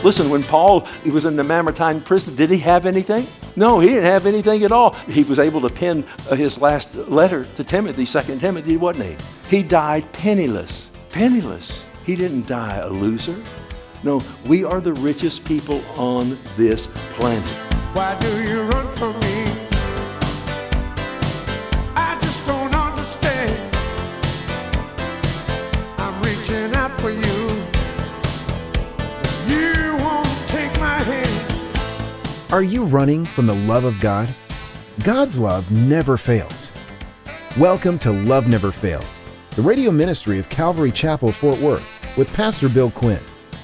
Listen, when Paul he was in the Mamertine prison, did he have anything? No, he didn't have anything at all. He was able to pen his last letter to Timothy, 2 Timothy, wasn't he? He died penniless. Penniless. He didn't die a loser. No, we are the richest people on this planet. Why do you run from me? I just don't understand. I'm reaching out for you. You won't take my hand. Are you running from the love of God? God's love never fails. Welcome to Love Never Fails, the radio ministry of Calvary Chapel, Fort Worth, with Pastor Bill Quinn.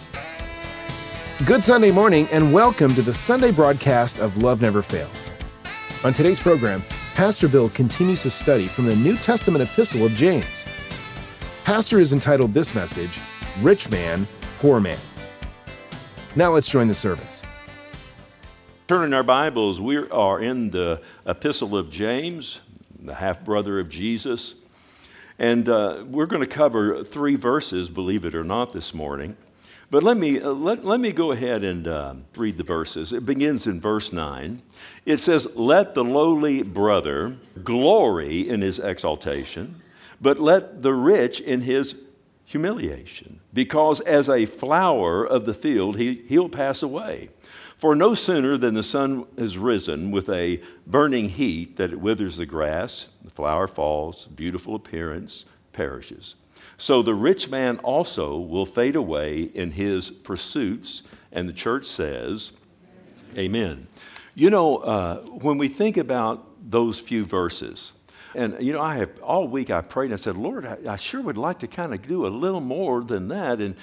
Good Sunday morning, and welcome to the Sunday broadcast of Love Never Fails. On today's program, Pastor Bill continues to study from the New Testament epistle of James. Pastor has entitled this message, Rich Man, Poor Man. Now let's join the service. Turning our Bibles, we are in the epistle of James, the half-brother of Jesus. And we're going to cover 3 verses, believe it or not, this morning. But let me go ahead and read the verses. It begins in verse 9. It says, "Let the lowly brother glory in his exaltation, but let the rich in his humiliation. Because as a flower of the field, he'll pass away. For no sooner than the sun is risen with a burning heat that it withers the grass, the flower falls, beautiful appearance perishes. So the rich man also will fade away in his pursuits." And the church says, Amen. You know, when we think about those few verses, and you know, all week I prayed and I said, Lord, I sure would like to kind of do a little more than that. And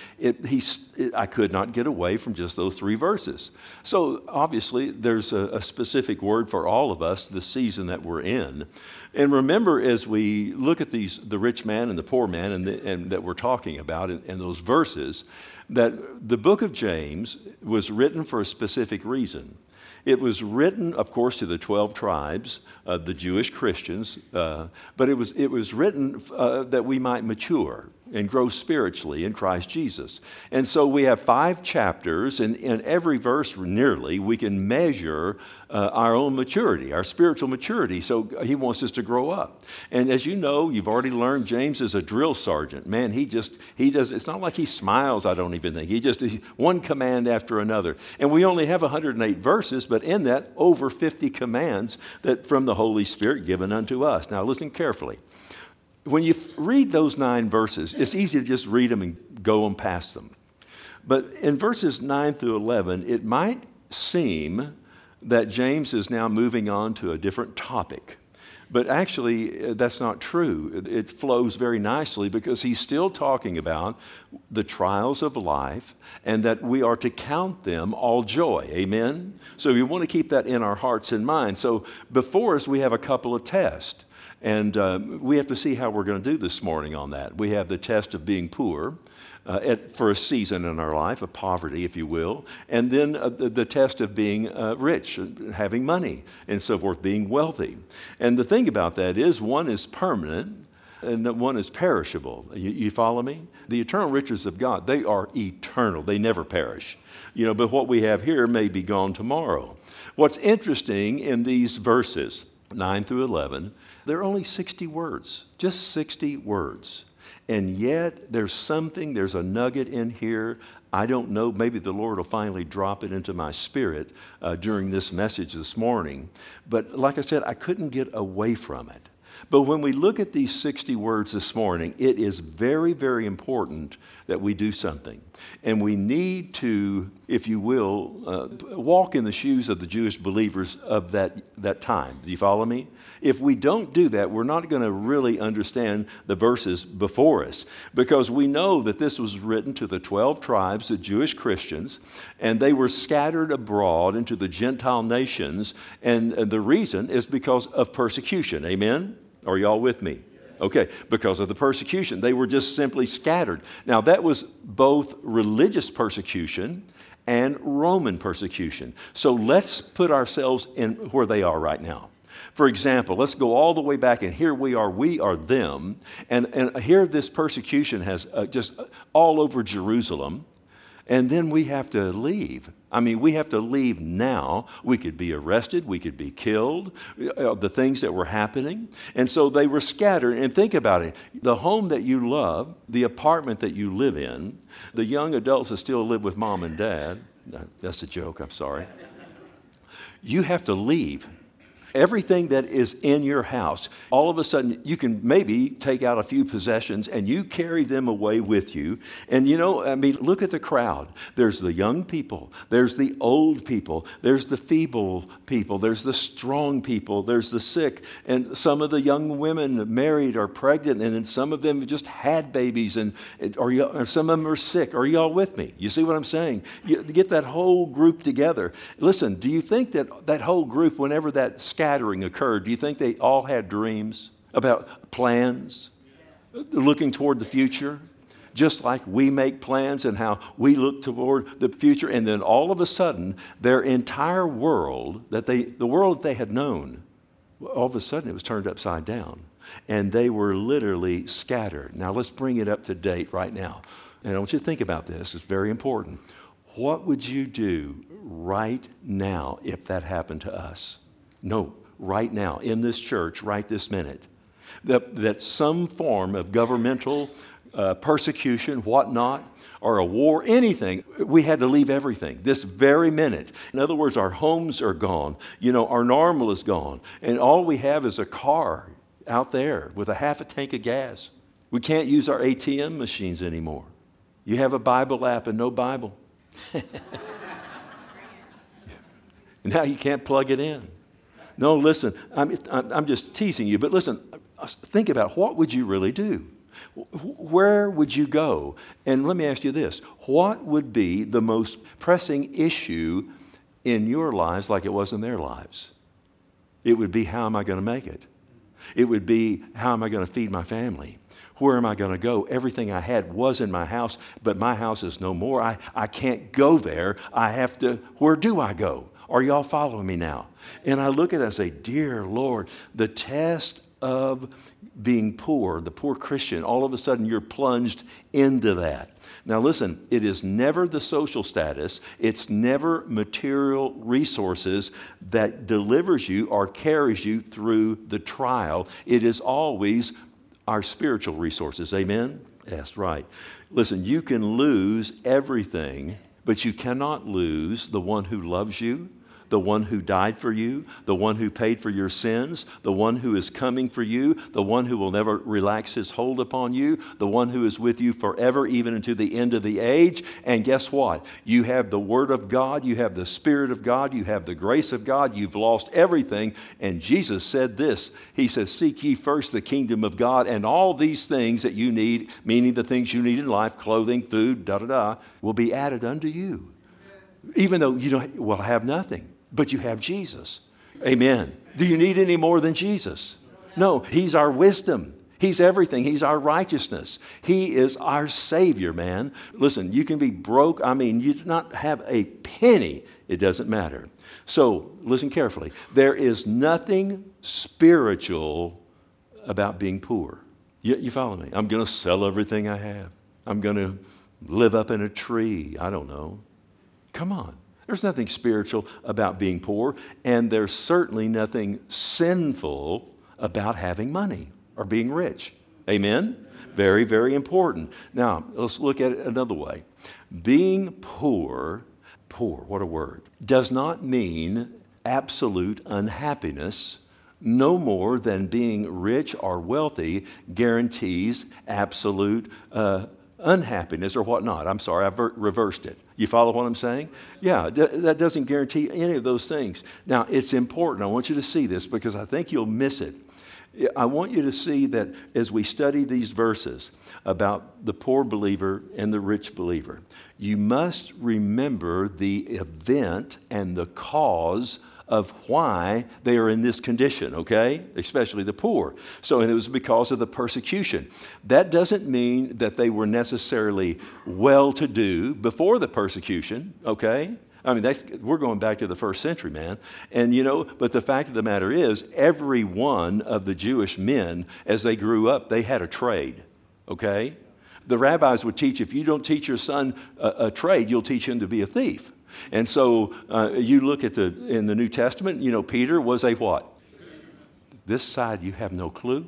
I could not get away from just those 3 verses. So obviously there's a specific word for all of us, the season that we're in. And remember, as we look at the rich man and the poor man and that we're talking about in those verses, that the book of James was written for a specific reason. It was written, of course, to the 12 tribes, the Jewish Christians, but it was written that we might mature and grow spiritually in Christ Jesus. And so we have 5 chapters, and in every verse nearly, we can measure our own maturity, our spiritual maturity. So he wants us to grow up. And as you know, you've already learned, James is a drill sergeant. Man, he does, it's not like he smiles, I don't even think. He one command after another. And we only have 108 verses, but in that, over 50 commands that from the Holy Spirit given unto us. Now listen carefully. When you read those 9 verses, it's easy to just read them and go on past them. But in verses 9 through 11, it might seem that James is now moving on to a different topic. But actually, that's not true. It flows very nicely because he's still talking about the trials of life and that we are to count them all joy. Amen? So we want to keep that in our hearts and minds. So before us, we have a couple of tests. And we have to see how we're going to do this morning on that. We have the test of being poor for a season in our life, of poverty, if you will. And then the test of being rich, having money, and so forth, being wealthy. And the thing about that is one is permanent and one is perishable. You follow me? The eternal riches of God, they are eternal. They never perish. You know, but what we have here may be gone tomorrow. What's interesting in these verses, 9 through 11, there are only 60 words, just 60 words. And yet there's a nugget in here. I don't know, maybe the Lord will finally drop it into my spirit during this message this morning. But like I said, I couldn't get away from it. But when we look at these 60 words this morning, it is very, very important that we do something. And we need to, if you will, walk in the shoes of the Jewish believers of that time. Do you follow me? If we don't do that, we're not going to really understand the verses before us, because we know that this was written to the 12 tribes, the Jewish Christians, and they were scattered abroad into the Gentile nations, and the reason is because of persecution. Amen? Are y'all with me? Okay, because of the persecution. They were just simply scattered. Now, that was both religious persecution and Roman persecution. So let's put ourselves in where they are right now. For example, let's go all the way back, and here we are them, and here this persecution has just all over Jerusalem. And then we have to leave. I mean, we have to leave now. We could be arrested. We could be killed. The things that were happening. And so they were scattered. And think about it. The home that you love, the apartment that you live in, the young adults that still live with mom and dad. That's a joke. I'm sorry. You have to leave. Everything that is in your house, all of a sudden you can maybe take out a few possessions and you carry them away with you. And look at the crowd. There's the young people. There's the old people. There's the feeble people. There's the strong people. There's the sick. And some of the young women married or pregnant, and some of them just had babies, or some of them are sick. Are y'all with me? You see what I'm saying? You get that whole group together. Listen, do you think that whole group, whenever that scattering occurred, do you think they all had dreams about plans, looking toward the future? Just like we make plans and how we look toward the future, and then all of a sudden, their entire world, the world that they had known, all of a sudden it was turned upside down. And they were literally scattered. Now let's bring it up to date right now. And I want you to think about this. It's very important. What would you do right now if that happened to us? No, right now, in this church, right this minute. That some form of governmental persecution, whatnot, or a war, anything, we had to leave everything this very minute. In other words, our homes are gone. Our normal is gone. And all we have is a car out there with a half a tank of gas. We can't use our ATM machines anymore. You have a Bible app and no Bible. Now you can't plug it in. No, listen, I'm just teasing you, but listen, think about what would you really do? Where would you go? And let me ask you this. What would be the most pressing issue in your lives like it was in their lives? It would be, how am I going to make it? It would be, how am I going to feed my family? Where am I going to go? Everything I had was in my house, but my house is no more. I can't go there. Where do I go? Are y'all following me now? And I look at it and say, dear Lord, the test of being poor, the poor Christian, all of a sudden you're plunged into that. Now listen, it is never the social status, it's never material resources that delivers you or carries you through the trial. It is always our spiritual resources. Amen? That's right. Listen, you can lose everything, but you cannot lose the one who loves you, the one who died for you, the one who paid for your sins, the one who is coming for you, the one who will never relax his hold upon you, the one who is with you forever, even unto the end of the age. And guess what? You have the Word of God, you have the Spirit of God, you have the grace of God, you've lost everything. And Jesus said this, he says, seek ye first the kingdom of God, and all these things that you need, meaning the things you need in life, clothing, food, will be added unto you. Even though you will have nothing. But you have Jesus. Amen. Do you need any more than Jesus? No, he's our wisdom. He's everything. He's our righteousness. He is our Savior, man. Listen, you can be broke. You do not have a penny. It doesn't matter. So, listen carefully. There is nothing spiritual about being poor. You follow me? I'm going to sell everything I have. I'm going to live up in a tree. I don't know. Come on. There's nothing spiritual about being poor, and there's certainly nothing sinful about having money or being rich. Amen? Very, very important. Now, let's look at it another way. Being poor, what a word, does not mean absolute unhappiness, no more than being rich or wealthy guarantees absolute unhappiness or whatnot. I'm sorry, I reversed it. You follow what I'm saying? Yeah, that doesn't guarantee any of those things. Now, it's important. I want you to see this because I think you'll miss it. I want you to see that as we study these verses about the poor believer and the rich believer, you must remember the event and the cause of why they are in this condition, okay? Especially the poor. So, and it was because of the persecution. That doesn't mean that they were necessarily well-to-do before the persecution, okay? We're going back to the first century, man. And but the fact of the matter is, every one of the Jewish men, as they grew up, they had a trade, okay? The rabbis would teach, if you don't teach your son a trade, you'll teach him to be a thief. And so you look at in the New Testament, Peter was a what? This side, you have no clue.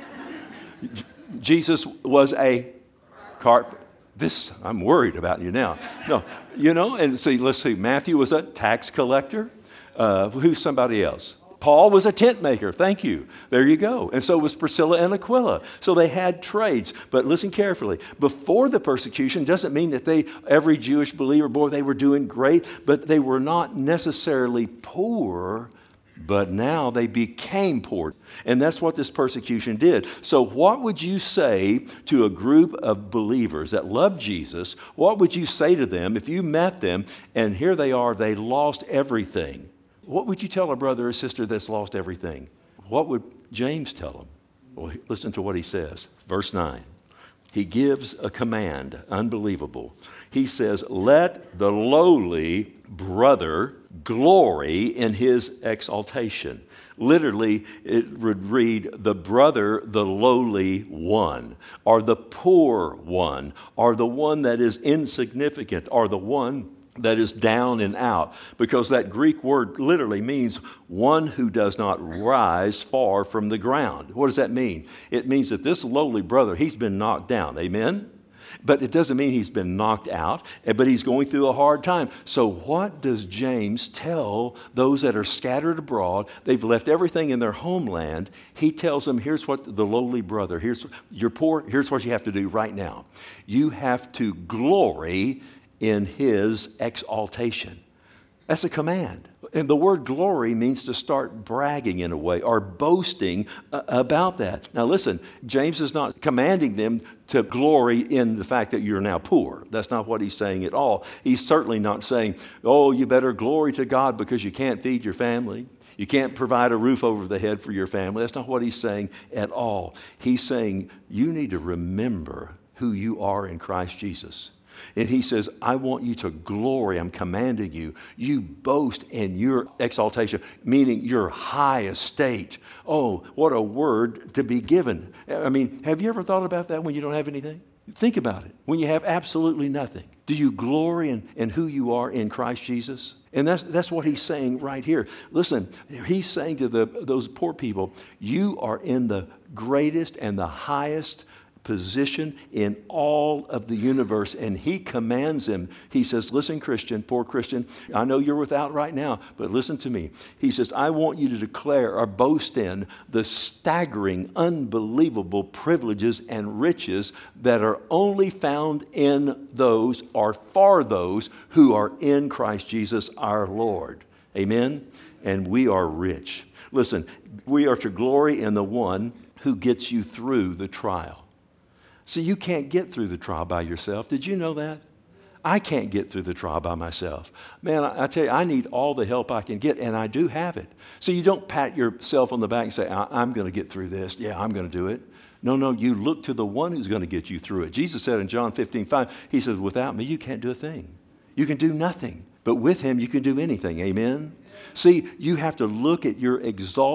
Jesus was a carpenter. I'm worried about you now. No, and see, let's see. Matthew was a tax collector. Who's somebody else? Paul was a tent maker. Thank you. There you go. And so was Priscilla and Aquila. So they had trades. But listen carefully. Before the persecution doesn't mean that every Jewish believer, boy, they were doing great, but they were not necessarily poor. But now they became poor. And that's what this persecution did. So what would you say to a group of believers that love Jesus? What would you say to them if you met them and here they are, they lost everything? What would you tell a brother or sister that's lost everything? What would James tell them? Well, listen to what he says. Verse 9. He gives a command, unbelievable. He says, let the lowly brother glory in his exaltation. Literally, it would read, the brother, the lowly one, or the poor one, or the one that is insignificant, or the one that is down and out, because that Greek word literally means one who does not rise far from the ground. What does that mean? It means that this lowly brother, he's been knocked down. Amen? But it doesn't mean he's been knocked out, but he's going through a hard time. So what does James tell those that are scattered abroad? They've left everything in their homeland. He tells them, here's what the lowly brother, you're poor, here's what you have to do right now. You have to glory in his exaltation. That's a command. And the word glory means to start bragging in a way or boasting about that. Now listen, James is not commanding them to glory in the fact that you're now poor. That's not what he's saying at all. He's certainly not saying, oh, you better glory to God because you can't feed your family. You can't provide a roof over the head for your family. That's not what he's saying at all. He's saying you need to remember who you are in Christ Jesus. And he says, I want you to glory. I'm commanding you. You boast in your exaltation, meaning your high estate. Oh, what a word to be given. I mean, have you ever thought about that when you don't have anything? Think about it. When you have absolutely nothing, do you glory in who you are in Christ Jesus? And that's what he's saying right here. Listen, he's saying to those poor people, you are in the greatest and the highest position in all of the universe, and he commands them. He says, listen, Christian, poor Christian, I know you're without right now, but listen to me. He says, I want you to declare or boast in the staggering, unbelievable privileges and riches that are only found in those or for those who are in Christ Jesus our Lord. Amen? And we are rich. Listen, we are to glory in the one who gets you through the trial. See, you can't get through the trial by yourself. Did you know that? I can't get through the trial by myself. Man, I tell you, I need all the help I can get, and I do have it. So you don't pat yourself on the back and say, I'm going to get through this. Yeah, I'm going to do it. No, you look to the one who's going to get you through it. Jesus said in John 15:5, he says, without me, you can't do a thing. You can do nothing. But with him, you can do anything. Amen? See, you have to look at your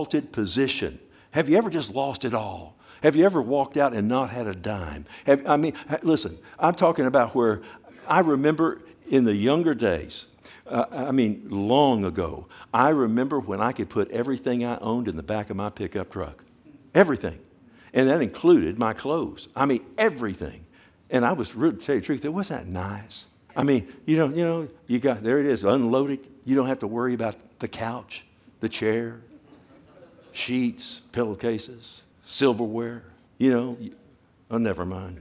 exalted position. Have you ever just lost it all? Have you ever walked out and not had a dime? Listen, I'm talking about where I remember in the younger days, long ago, I remember when I could put everything I owned in the back of my pickup truck. Everything. And that included my clothes. Everything. And I was, to tell you the truth, it wasn't that nice. You got, there it is, unloaded. You don't have to worry about the couch, the chair, sheets, pillowcases, silverware, never mind.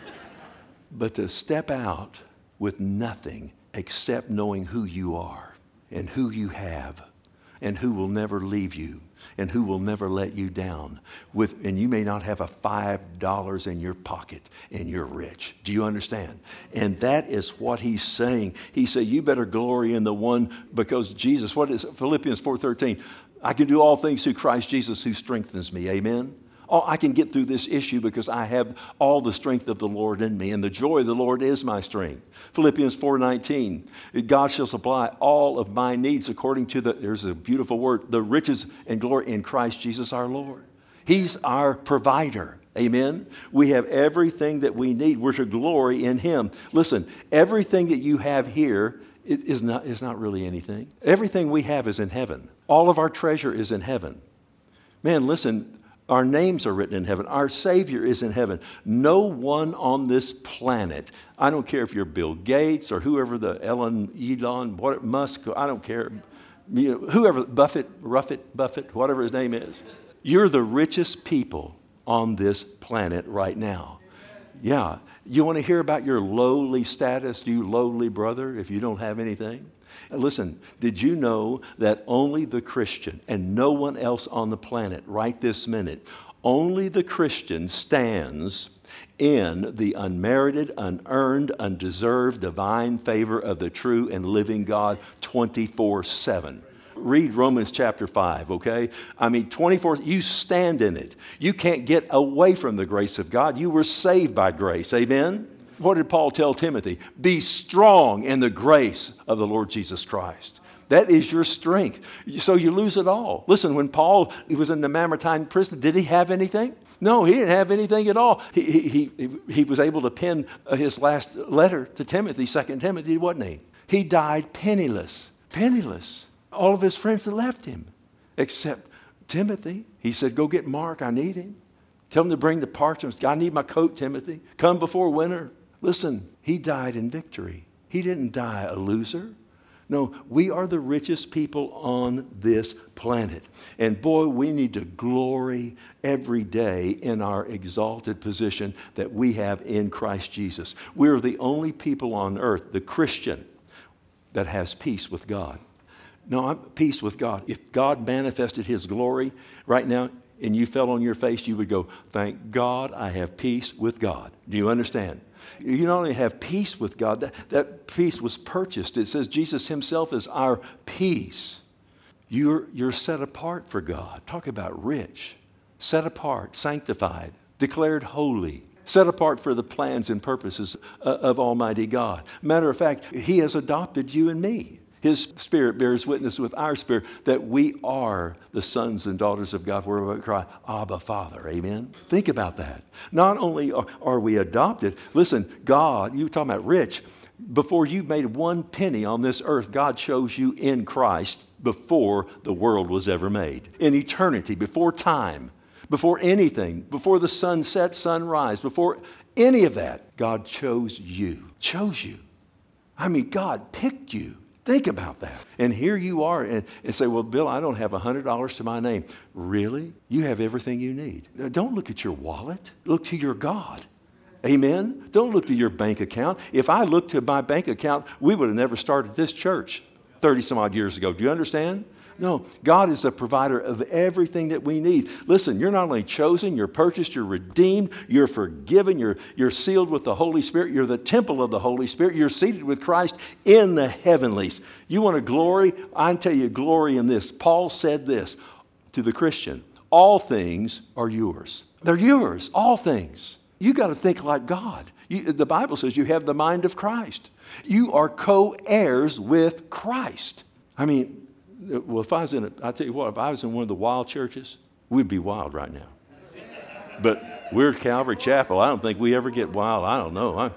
But to step out with nothing except knowing who you are and who you have and who will never leave you and who will never let you down. And you may not have a $5 in your pocket and you're rich. Do you understand? And that is what he's saying. He said, you better glory in the one, because Jesus, what is it? Philippians 4:13, I can do all things through Christ Jesus who strengthens me. Amen? Oh, I can get through this issue because I have all the strength of the Lord in me, and the joy of the Lord is my strength. Philippians 4:19, God shall supply all of my needs according to there's a beautiful word, the riches and glory in Christ Jesus our Lord. He's our provider. Amen? We have everything that we need. We're to glory in Him. Listen, everything that you have here is not really anything. Everything we have is in heaven. All of our treasure is in heaven. Man, listen, our names are written in heaven. Our Savior is in heaven. No one on this planet, I don't care if you're Bill Gates or whoever the Elon, Musk, I don't care. You know, whoever, Buffett, whatever his name is. You're the richest people on this planet right now. Yeah. You want to hear about your lowly status, you lowly brother, if you don't have anything? Listen, did you know that only the Christian and no one else on the planet right this minute, only the Christian stands in the unmerited, unearned, undeserved divine favor of the true and living God 24/7. Read Romans chapter 5, okay? I mean, 24, you stand in it. You can't get away from the grace of God. You were saved by grace, amen? What did Paul tell Timothy? Be strong in the grace of the Lord Jesus Christ. That is your strength. So you lose it all. Listen, when Paul he was in the Mamertine prison, did he have anything? No, he didn't have anything at all. He was able to pen his last letter to Timothy, 2 Timothy, wasn't he? He died penniless. Penniless. All of his friends had left him, except Timothy. He said, go get Mark, I need him. Tell him to bring the parchments. I need my coat, Timothy. Come before winter. Listen, he died in victory. He didn't die a loser. No, we are the richest people on this planet. And boy, we need to glory every day in our exalted position that we have in Christ Jesus. We're the only people on earth, the Christian, that has peace with God. No, I'm peace with God. If God manifested His glory right now and you fell on your face, you would go, thank God I have peace with God. Do you understand? You not only have peace with God, that peace was purchased. It says Jesus Himself is our peace. You're set apart for God. Talk about rich. Set apart, sanctified, declared holy. Set apart for the plans and purposes of Almighty God. Matter of fact, He has adopted you and me. His Spirit bears witness with our spirit that we are the sons and daughters of God, where we cry, Abba, Father. Amen? Think about that. Not only are we adopted, listen, God, you were talking about rich. Before you made one penny on this earth, God chose you in Christ before the world was ever made. In eternity, before time, before anything, before the sun set, sunrise, before any of that, God chose you. Chose you. I mean, God picked you. Think about that. And here you are and say, well, Bill, I don't have $100 to my name. Really? You have everything you need. Now, don't look at your wallet. Look to your God. Amen? Don't look to your bank account. If I looked to my bank account, we would have never started this church 30 some odd years ago. Do you understand? No, God is the provider of everything that we need. Listen, you're not only chosen, you're purchased, you're redeemed, you're forgiven, you're sealed with the Holy Spirit, you're the temple of the Holy Spirit, you're seated with Christ in the heavenlies. You want to glory? I tell you, glory in this. Paul said this to the Christian, all things are yours. They're yours, all things. You got to think like God. The Bible says you have the mind of Christ. You are co-heirs with Christ. I mean, well, I tell you what, if I was in one of the wild churches, we'd be wild right now. But we're at Calvary Chapel. I don't think we ever get wild. I don't know.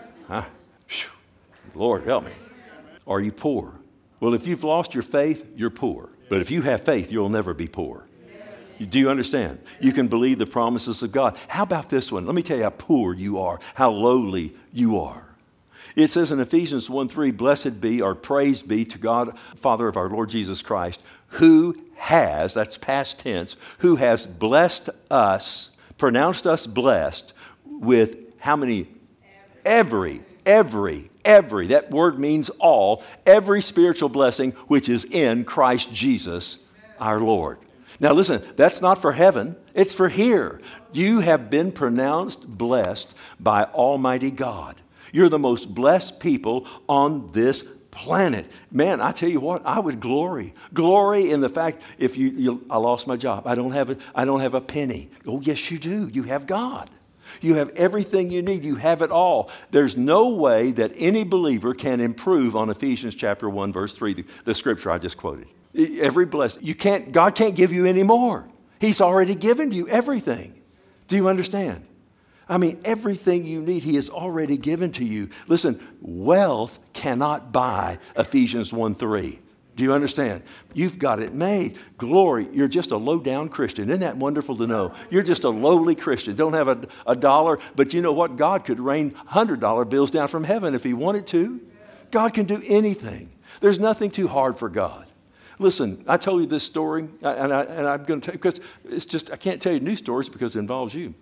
Lord, help me. Are you poor? Well, if you've lost your faith, you're poor. But if you have faith, you'll never be poor. Do you understand? You can believe the promises of God. How about this one? Let me tell you how poor you are, how lowly you are. It says in Ephesians 1:3, blessed be or praise be to God, Father of our Lord Jesus Christ, who has, that's past tense, who has blessed us, pronounced us blessed with how many? Every, that word means all, every spiritual blessing which is in Christ Jesus our Lord. Now listen, that's not for heaven, it's for here. You have been pronounced blessed by Almighty God. You're the most blessed people on this planet. Man, I tell you what, I would glory in the fact if I lost my job. I don't have a penny. Oh, yes, you do. You have God. You have everything you need. You have it all. There's no way that any believer can improve on Ephesians chapter 1, verse 3, the scripture I just quoted. Every blessing. God can't give you any more. He's already given you everything. Do you understand? I mean, everything you need, he has already given to you. Listen, wealth cannot buy Ephesians 1:3. Do you understand? You've got it made. Glory, you're just a low-down Christian. Isn't that wonderful to know? You're just a lowly Christian. Don't have a dollar, but you know what? God could rain $100 bills down from heaven if he wanted to. God can do anything. There's nothing too hard for God. Listen, I told you this story, and I'm going to tell you, because it's just, I can't tell you new stories because it involves you.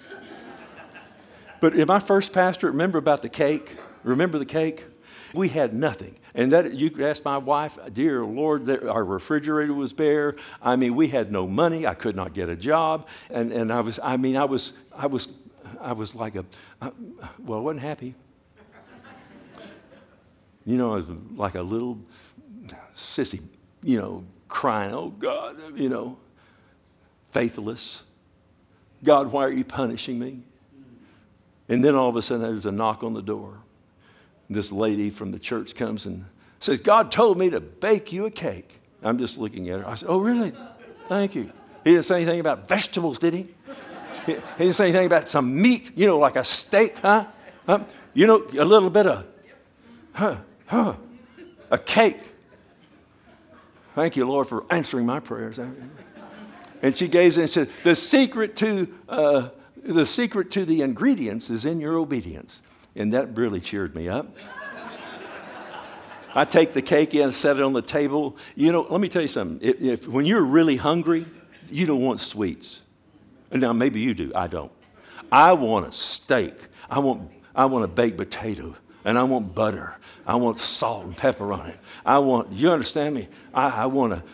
But in my first pastorate, remember about the cake? Remember the cake? We had nothing. And that you could ask my wife, dear Lord, our refrigerator was bare. I mean, we had no money. I could not get a job. And I was like I wasn't happy. You know, I was like a little sissy, crying, oh God, faithless. God, why are you punishing me? And then all of a sudden there's a knock on the door. This lady from the church comes and says, God told me to bake you a cake. I'm just looking at her. I said, oh, really? Thank you. He didn't say anything about vegetables, did he? He didn't say anything about some meat, like a steak, huh? A little bit of, a cake. Thank you, Lord, for answering my prayers. And she gazed and said, the secret to the ingredients is in your obedience. And that really cheered me up. I take the cake in and set it on the table. Let me tell you something. If when you're really hungry, you don't want sweets. Now, maybe you do. I don't. I want a steak. I want a baked potato. And I want butter. I want salt and pepper on it. You understand me? I want a...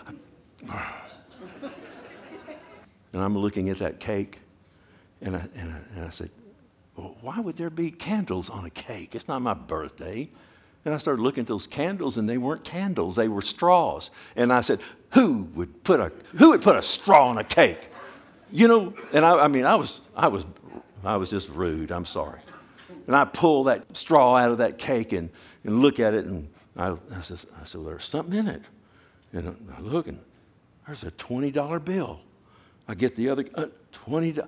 And I'm looking at that cake. And I said, well, why would there be candles on a cake? It's not my birthday. And I started looking at those candles, and they weren't candles; they were straws. And I said, who would put a straw on a cake? And I was just rude. I'm sorry. And I pull that straw out of that cake and look at it, and I said, well, there's something in it. And I look, and there's a $20 bill. I get the other $20.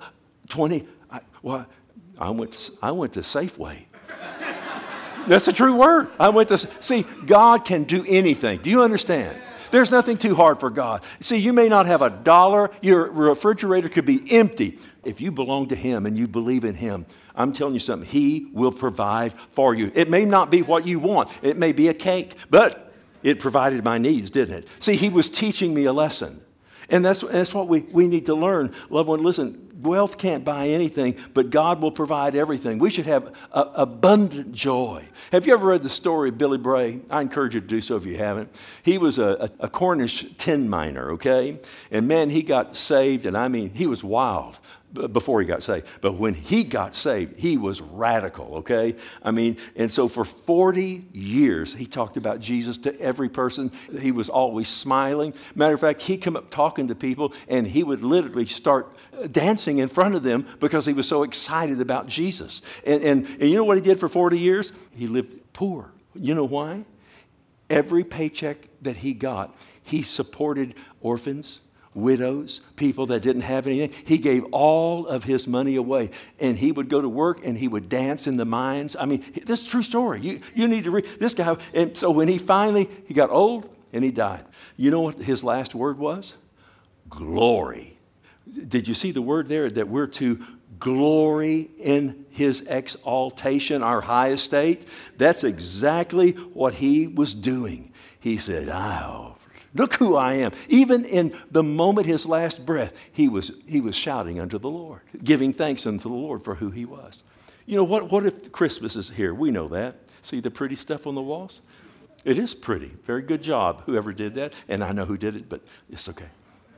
I went to Safeway. That's the true word. See, God can do anything. Do you understand? There's nothing too hard for God. See, you may not have a dollar. Your refrigerator could be empty. If you belong to him and you believe in him, I'm telling you something, he will provide for you. It may not be what you want. It may be a cake, but it provided my needs, didn't it? See, he was teaching me a lesson. And that's what we need to learn. Loved one, listen, wealth can't buy anything, but God will provide everything. We should have abundant joy. Have you ever read the story of Billy Bray? I encourage you to do so if you haven't. He was a Cornish tin miner, okay? And man, he got saved, and he was wild before he got saved. But when he got saved, he was radical, okay? And so for 40 years, he talked about Jesus to every person. He was always smiling. Matter of fact, he'd come up talking to people, and he would literally start dancing in front of them because he was so excited about Jesus. And you know what he did for 40 years? He lived poor. You know why? Every paycheck that he got, he supported orphans, widows, people that didn't have anything. He gave all of his money away, and he would go to work and he would dance in the mines. This is a true story. You need to read this guy. And so when he got old and he died. You know what his last word was? Glory. Did you see the word there that we're to glory in his exaltation, our high estate? That's exactly what he was doing. He said, look who I am. Even in the moment, his last breath, he was shouting unto the Lord, giving thanks unto the Lord for who he was. You know, what if Christmas is here? We know that. See the pretty stuff on the walls? It is pretty. Very good job, whoever did that. And I know who did it, but it's okay.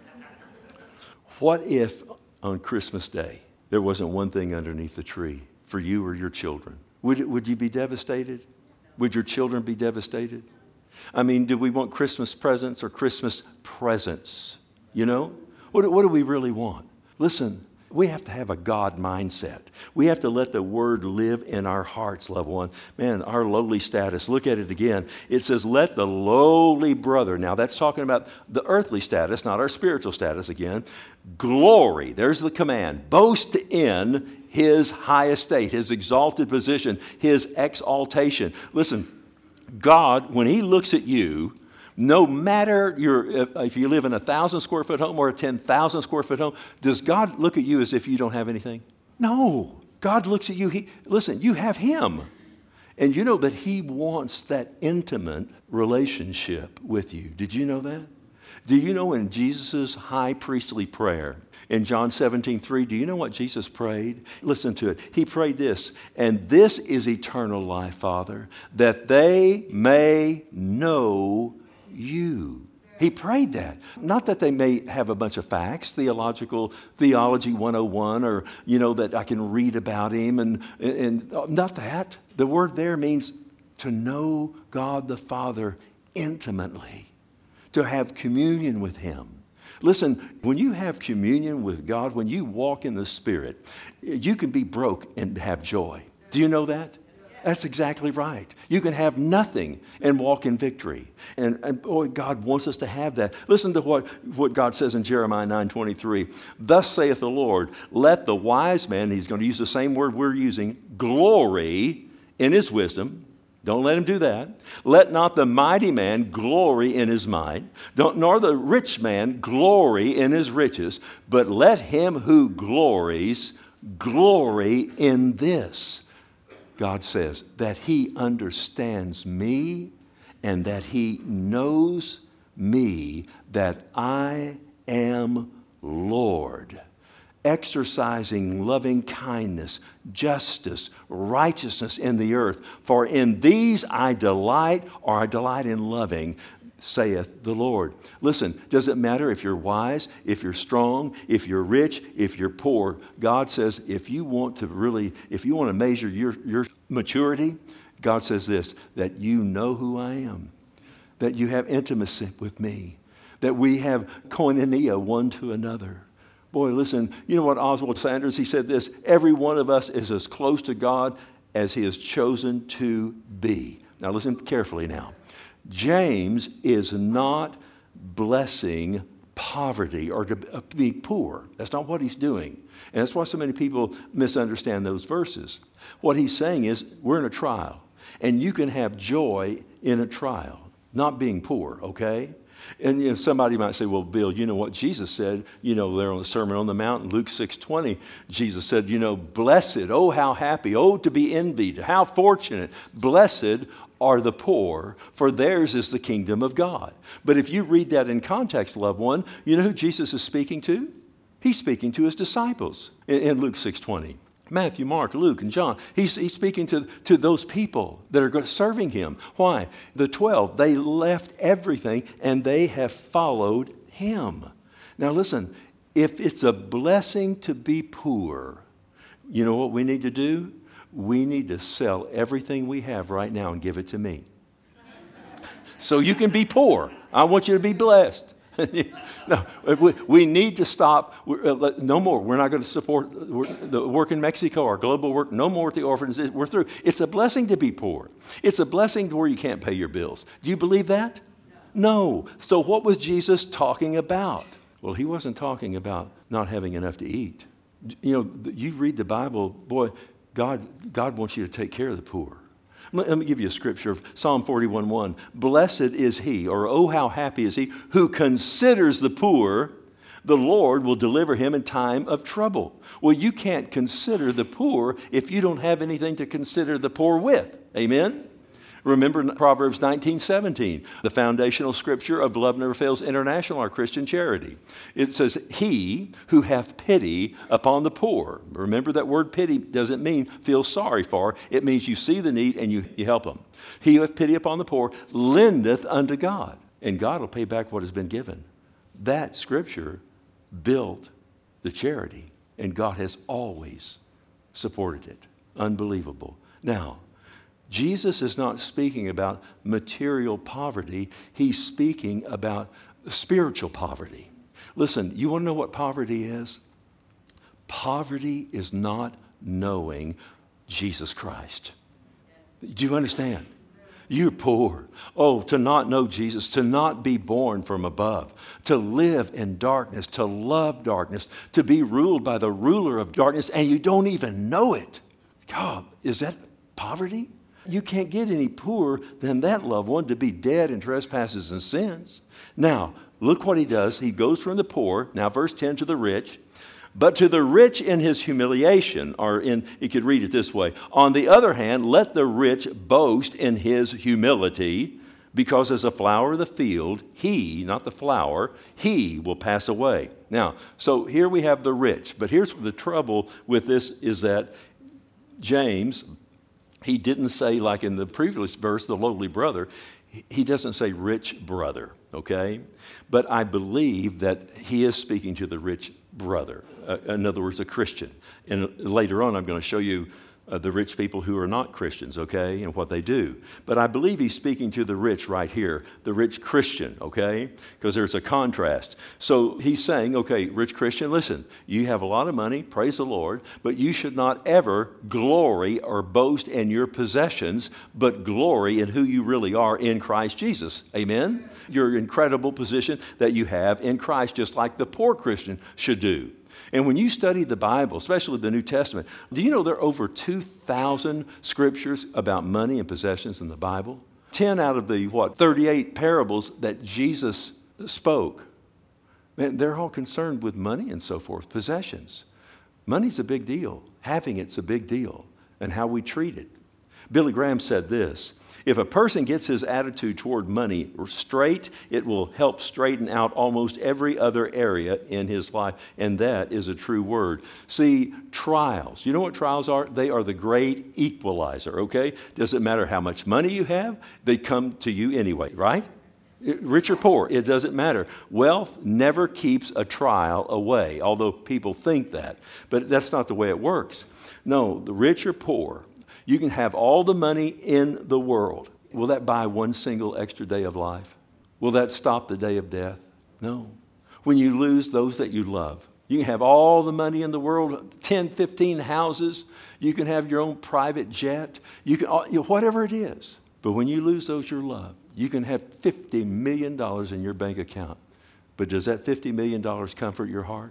What if on Christmas Day there wasn't one thing underneath the tree for you or your children? Would you be devastated? Would your children be devastated? Do we want Christmas presents or Christmas presents? What do we really want? Listen, We have to have a God mindset. We have to let the Word live in our hearts, loved one. Man, our lowly status, look at it again. It says, let the lowly brother, now that's talking about the earthly status, not our spiritual status again, glory, there's the command, boast in his high estate, his exalted position, his exaltation. Listen, God, when he looks at you, no matter if you live in a 1,000 square foot home or a 10,000 square foot home, does God look at you as if you don't have anything? No. God looks at you. Listen, you have him. And you know that he wants that intimate relationship with you. Did you know that? Do you know in Jesus' high priestly prayer, in John 17:3, do you know what Jesus prayed? Listen to it. He prayed this, and this is eternal life, Father, that they may know you. He prayed that. Not that they may have a bunch of facts, theology 101, or, that I can read about him, and not that. The word there means to know God the Father intimately, to have communion with him. Listen, when you have communion with God, when you walk in the Spirit, you can be broke and have joy. Do you know that? That's exactly right. You can have nothing and walk in victory. And boy, God wants us to have that. Listen to what God says in Jeremiah 9:23. Thus saith the Lord, let the wise man, he's going to use the same word we're using, glory in his wisdom. Don't let him do that. Let not the mighty man glory in his might, nor the rich man glory in his riches, but let him who glories glory in this. God says that he understands me and that he knows me, that I am Lord, exercising loving kindness, justice, righteousness in the earth. For in these I delight, or I delight in loving, saith the Lord. Listen, does it matter if you're wise, if you're strong, if you're rich, if you're poor? God says if you want to measure your maturity, God says this, that you know who I am, that you have intimacy with me, that we have koinonia one to another. Boy, listen, you know what Oswald Sanders, he said this, every one of us is as close to God as he has chosen to be. Now listen carefully now. James is not blessing poverty or to be poor. That's not what he's doing. And that's why so many people misunderstand those verses. What he's saying is we're in a trial, and you can have joy in a trial, not being poor, okay? And somebody might say, well, Bill, you know what Jesus said, there on the Sermon on the Mount in Luke 6:20, Jesus said, blessed, oh, how happy, oh, to be envied, how fortunate, blessed are the poor, for theirs is the kingdom of God. But if you read that in context, loved one, you know who Jesus is speaking to? He's speaking to his disciples in Luke 6:20. Matthew, Mark, Luke, and John. He's speaking to those people that are serving him. Why? The 12, they left everything and they have followed him. Now listen, if it's a blessing to be poor, you know what we need to do? We need to sell everything we have right now and give it to me. So you can be poor. I want you to be blessed. No, we need to stop. No more. We're not going to support the work in Mexico, our global work. No more at the orphanages. We're through. It's a blessing to be poor. It's a blessing to where you can't pay your bills. Do you believe that? No. So what was Jesus talking about? Well, he wasn't talking about not having enough to eat. You read the Bible, boy, God wants you to take care of the poor. Let me give you a scripture of Psalm 41:1. Blessed is he, or oh, how happy is he, who considers the poor. The Lord will deliver him in time of trouble. Well, you can't consider the poor if you don't have anything to consider the poor with. Amen? Remember Proverbs 19:17, the foundational scripture of Love Never Fails International, our Christian charity. It says, he who hath pity upon the poor. Remember that word pity doesn't mean feel sorry for. It means you see the need and you help them. He who hath pity upon the poor lendeth unto God, and God will pay back what has been given. That scripture built the charity, and God has always supported it. Unbelievable. Now, Jesus is not speaking about material poverty. He's speaking about spiritual poverty. Listen, you want to know what poverty is? Poverty is not knowing Jesus Christ. Do you understand? You're poor. Oh, to not know Jesus, to not be born from above, to live in darkness, to love darkness, to be ruled by the ruler of darkness, and you don't even know it. God, is that poverty? You can't get any poorer than that loved one to be dead in trespasses and sins. Now, look what he does. He goes from the poor, now verse 10, to the rich. But to the rich in his humiliation, or you could read it this way, on the other hand, let the rich boast in his humility, because as a flower of the field, he, not the flower, he will pass away. Now, so here we have the rich. But here's the trouble with this is that James, he didn't say, like in the previous verse, the lowly brother. He doesn't say rich brother, okay? But I believe that he is speaking to the rich brother. In other words, a Christian. And later on, I'm going to show you the rich people who are not Christians, okay, and what they do. But I believe he's speaking to the rich right here, the rich Christian, okay, because there's a contrast. So he's saying, okay, rich Christian, listen, you have a lot of money, praise the Lord, but you should not ever glory or boast in your possessions, but glory in who you really are in Christ Jesus. Amen? Your incredible position that you have in Christ, just like the poor Christian should do. And when you study the Bible, especially the New Testament, do you know there are over 2,000 scriptures about money and possessions in the Bible? 10 out of the, 38 parables that Jesus spoke. Man, they're all concerned with money and so forth, possessions. Money's a big deal. Having it's a big deal, and how we treat it. Billy Graham said this, if a person gets his attitude toward money straight, it will help straighten out almost every other area in his life, and that is a true word. See, trials, you know what trials are? They are the great equalizer, okay? Doesn't matter how much money you have, they come to you anyway, right? Rich or poor, it doesn't matter. Wealth never keeps a trial away, although people think that, but that's not the way it works. No, the rich or poor, you can have all the money in the world. Will that buy one single extra day of life? Will that stop the day of death? No. When you lose those that you love, you can have all the money in the world, 10, 15 houses. You can have your own private jet. You can, whatever it is. But when you lose those you love, you can have $50 million in your bank account. But does that $50 million comfort your heart?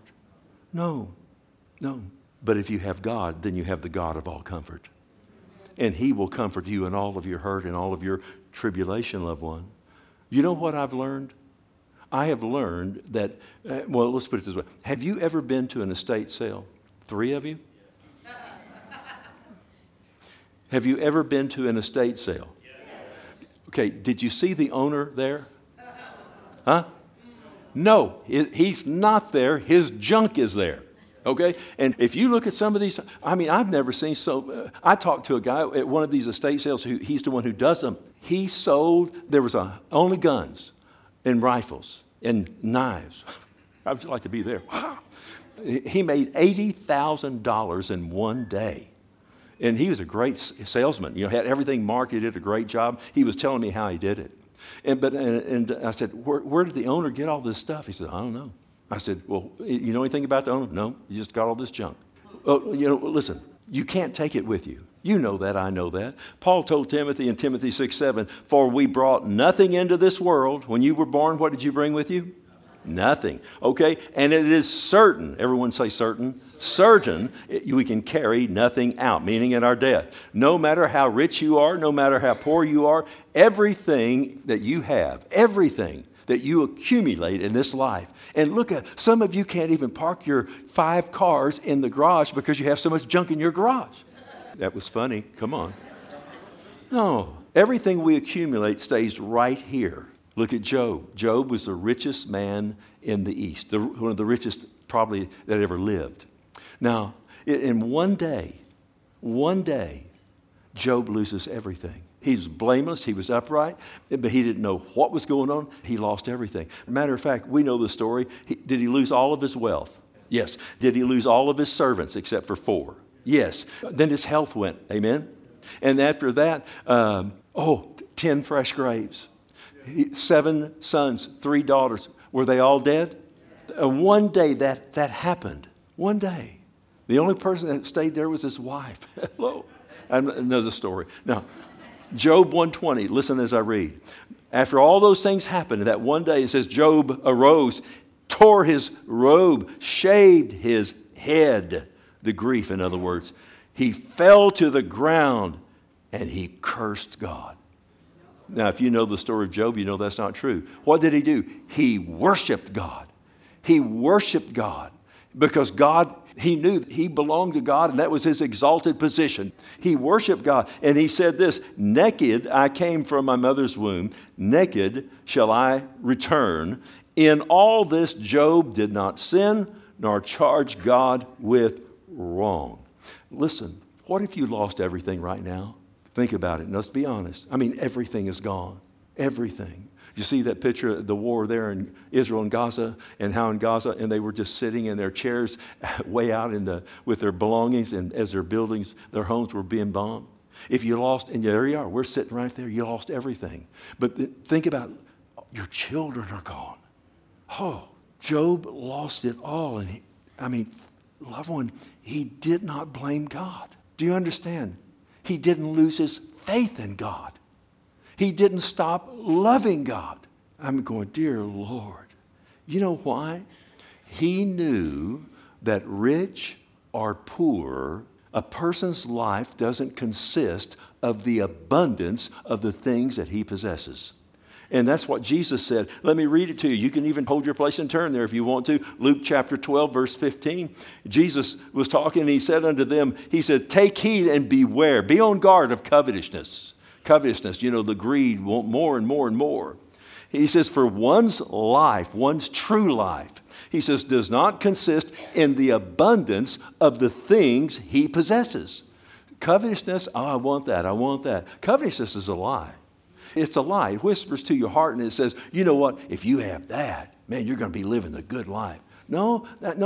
No. No. But if you have God, then you have the God of all comfort. And he will comfort you in all of your hurt and all of your tribulation, loved one. You know what I've learned? I have learned that, well, let's put it this way. Have you ever been to an estate sale? 3 of you? Have you ever been to an estate sale? Yes. Okay, did you see the owner there? Huh? No, he's not there. His junk is there. Okay? And if you look at some of these, I mean, I've never seen so, I talked to a guy at one of these estate sales, he's the one who does them. He sold, there was only guns and rifles and knives. I would like to be there. Wow. He made $80,000 in one day. And he was a great salesman. You know, had everything marked. He did a great job. He was telling me how he did it. And I said, where did the owner get all this stuff? He said, I don't know. I said, well, you know anything about the owner? No, you just got all this junk. Oh, you know, listen, you can't take it with you. You know that, I know that. Paul told Timothy in Timothy 6:7, for we brought nothing into this world. When you were born, what did you bring with you? Nothing. Okay? And it is certain, everyone say certain, certain we can carry nothing out, meaning in our death. No matter how rich you are, no matter how poor you are, everything that you have, everything that you accumulate in this life. And look at, some of you can't even park your 5 cars in the garage because you have so much junk in your garage. That was funny. Come on. No, everything we accumulate stays right here. Look at Job. Job was the richest man in the East, one of the richest probably that ever lived. Now, in one day, Job loses everything. He was blameless, he was upright, but he didn't know what was going on. He lost everything. Matter of fact, we know the story. Did he lose all of his wealth? Yes. Did he lose all of his servants except for 4? Yes. Then his health went. Amen? And after that, 10 fresh graves. 7 sons, 3 daughters. Were they all dead? One day that happened. One day. The only person that stayed there was his wife. Hello. Another story. Now, Job 120, listen as I read. After all those things happened, that one day it says Job arose, tore his robe, shaved his head. The grief, in other words. He fell to the ground and he cursed God. Now, if you know the story of Job, you know that's not true. What did he do? He worshiped God. He worshiped God because God, he knew he belonged to God and that was his exalted position. He worshiped God and he said this, naked I came from my mother's womb, naked shall I return. In all this, Job did not sin nor charge God with wrong. Listen, what if you lost everything right now? Think about it. And let's be honest. I mean, everything is gone. Everything. You see that picture of the war there in Israel and Gaza, and how in Gaza, and they were just sitting in their chairs way out with their belongings, and as their buildings, their homes were being bombed. If you lost, and there you are, we're sitting right there, you lost everything. But think about it. Your children are gone. Oh, Job lost it all. And loved one, he did not blame God. Do you understand? He didn't lose his faith in God. He didn't stop loving God. I'm going, dear Lord. You know why? He knew that rich or poor, a person's life doesn't consist of the abundance of the things that he possesses. And that's what Jesus said. Let me read it to you. You can even hold your place and turn there if you want to. Luke chapter 12, verse 15. Jesus was talking and he said unto them, he said, take heed and beware. Be on guard of covetousness. Covetousness, the greed, want more and more and more. He says, for one's life, one's true life, he says, does not consist in the abundance of the things he possesses. Covetousness, I want that, I want that. Covetousness is a lie. It's a lie. It whispers to your heart and it says, you know what? If you have that, man, you're going to be living the good life. No.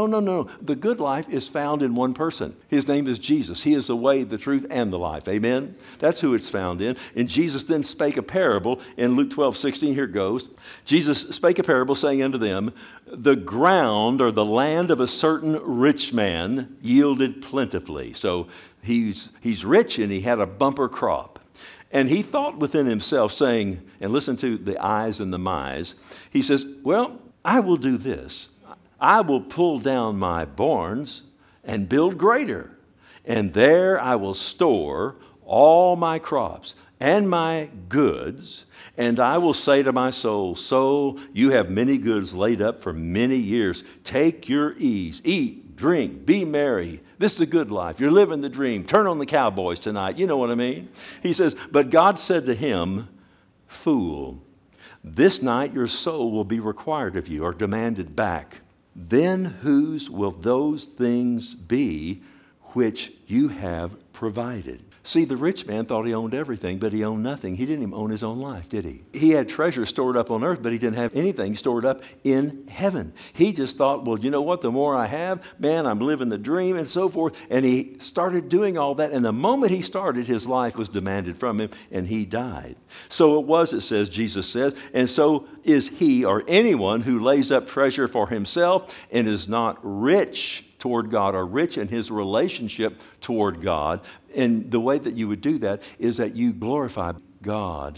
The good life is found in one person. His name is Jesus. He is the way, the truth, and the life. Amen? That's who it's found in. And Jesus then spake a parable in Luke 12:16. Here it goes. Jesus spake a parable saying unto them, the ground or the land of a certain rich man yielded plentifully. So he's rich and he had a bumper crop. And he thought within himself, saying, and listen to the I's and the my's, he says, well, I will do this. I will pull down my barns and build greater, and there I will store all my crops and my goods, and I will say to my soul, soul, you have many goods laid up for many years. Take your ease, eat, drink, be merry. This is a good life. You're living the dream. Turn on the cowboys tonight. You know what I mean? He says, but God said to him, fool, this night your soul will be required of you or demanded back. Then whose will those things be which you have provided? See, the rich man thought he owned everything, but he owned nothing. He didn't even own his own life, did he? He had treasure stored up on earth, but he didn't have anything stored up in heaven. He just thought, well, you know what? The more I have, man, I'm living the dream and so forth. And he started doing all that. And the moment he started, his life was demanded from him, and he died. So it was, it says, Jesus says, and so is he or anyone who lays up treasure for himself and is not rich toward God or rich in his relationship toward God. And the way that you would do that is that you glorify God,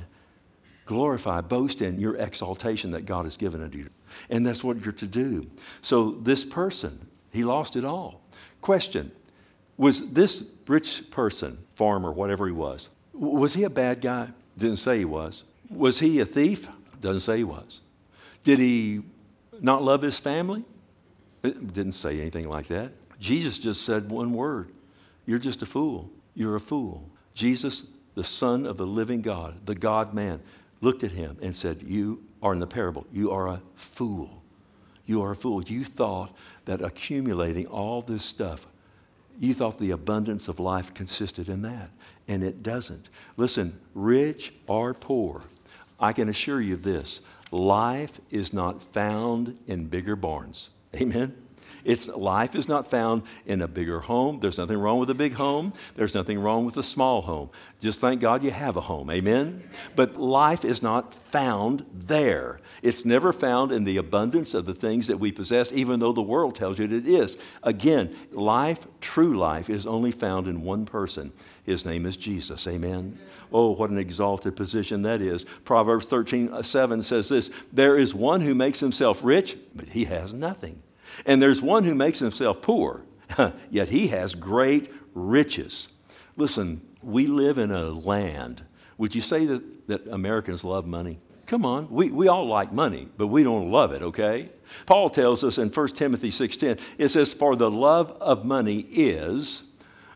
boast in your exaltation that God has given unto you. And that's what you're to do. So this person, he lost it all. Question, was this rich person, farmer, whatever he was he a bad guy? Didn't say he was. Was he a thief? Doesn't say he was. Did he not love his family? It didn't say anything like that. Jesus just said one word. You're just a fool. You're a fool. Jesus, the Son of the living God, the God-man, looked at him and said, you are in the parable. You are a fool. You are a fool. You thought that accumulating all this stuff, you thought the abundance of life consisted in that. And it doesn't. Listen, rich or poor, I can assure you this. Life is not found in bigger barns. Amen? Life is not found in a bigger home. There's nothing wrong with a big home. There's nothing wrong with a small home. Just thank God you have a home. Amen? But life is not found there. It's never found in the abundance of the things that we possess, even though the world tells you that it is. Again, life, true life, is only found in one person. His name is Jesus. Amen? Oh, what an exalted position that is. Proverbs 13:7 says this, there is one who makes himself rich, but he has nothing. And there's one who makes himself poor, yet he has great riches. Listen, we live in a land. Would you say that Americans love money? Come on, we all like money, but we don't love it, okay? Paul tells us in 1 Timothy 6:10, it says, for the love of money is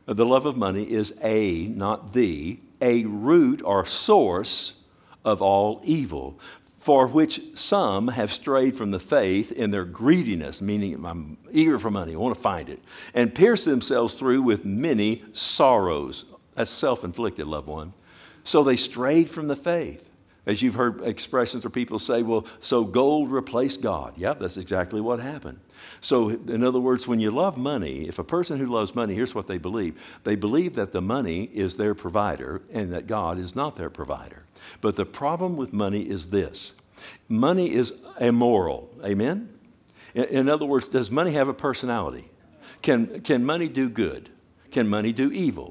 a, not the, a root or source of all evil, for which some have strayed from the faith in their greediness, meaning I'm eager for money, I want to find it, and pierced themselves through with many sorrows. That's self-inflicted, loved one. So they strayed from the faith. As you've heard expressions or people say, well, so gold replaced God. Yep, that's exactly what happened. So in other words, when you love money, if a person who loves money, here's what they believe. They believe that the money is their provider and that God is not their provider. But the problem with money is this. Money is immoral. Amen? In other words, does money have a personality? Can money do good? Can money do evil?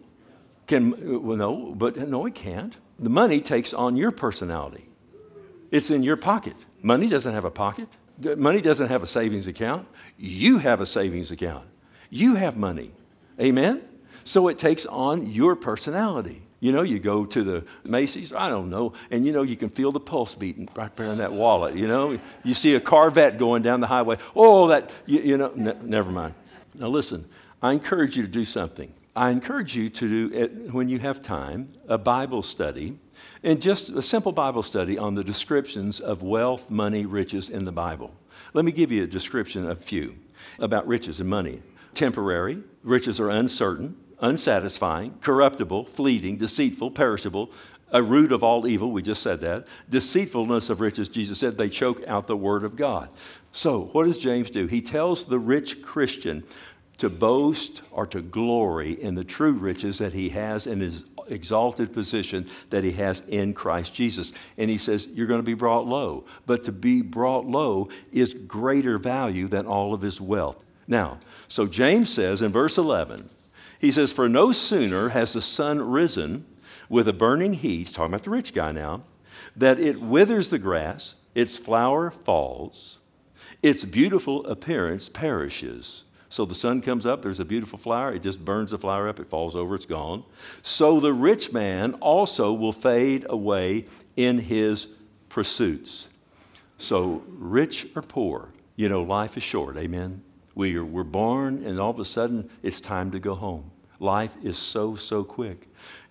No, it can't. The money takes on your personality. It's in your pocket. Money doesn't have a pocket. Money doesn't have a savings account. You have a savings account. You have money. Amen? So it takes on your personality. You know, you go to the Macy's, I don't know, and you can feel the pulse beating right there in that wallet. You see a Corvette going down the highway. Oh, never mind. Now listen, I encourage you to do something. I encourage you to do, when you have time, a Bible study, and just a simple Bible study on the descriptions of wealth, money, riches in the Bible. Let me give you a description of a few about riches and money. Temporary, riches are uncertain, unsatisfying, corruptible, fleeting, deceitful, perishable, a root of all evil, we just said that. Deceitfulness of riches, Jesus said, they choke out the word of God. So what does James do? He tells the rich Christian to boast or to glory in the true riches that he has in his exalted position that he has in Christ Jesus. And he says, you're going to be brought low. But to be brought low is greater value than all of his wealth. Now, so James says in verse 11, he says, for no sooner has the sun risen with a burning heat, talking about the rich guy now, that it withers the grass, its flower falls, its beautiful appearance perishes. So the sun comes up, there's a beautiful flower, it just burns the flower up, it falls over, it's gone. So the rich man also will fade away in his pursuits. So rich or poor, life is short, amen? We're born and all of a sudden it's time to go home. Life is so quick.